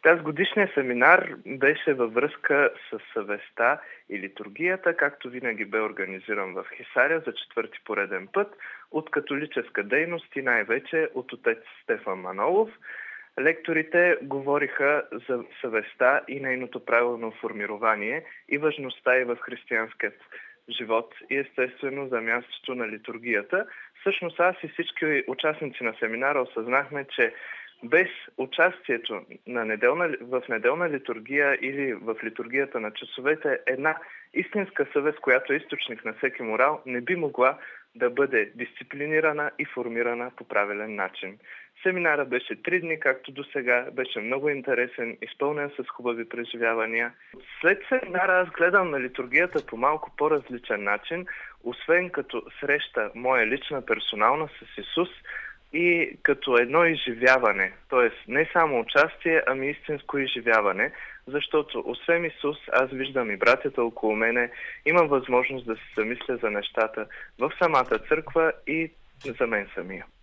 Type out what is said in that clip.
Тази годишния семинар беше във връзка с съвестта и литургията, както винаги бе организиран в Хисаря за четвърти пореден път от католическа дейност и най-вече от отец Стефан Манолов. Лекторите говориха за съвестта и нейното правилно формирование и важността и в християнският живот и естествено за мястото на литургията. Всъщност аз и всички участници на семинара осъзнахме, че без участието в неделна литургия или в литургията на часовете, една истинска съвест, която е източник на всеки морал, не би могла да бъде дисциплинирана и формирана по правилен начин. Семинара беше 3 дни, както до сега, беше много интересен, изпълнен с хубави преживявания. След семинара аз гледам на литургията по малко по-различен начин, освен като среща моя лична персонална с Исус и като едно изживяване, т.е. не само участие, ами истинско изживяване, защото освен Исус, аз виждам и братята около мене, имам възможност да се замисля за нещата в самата църква и за мен самия.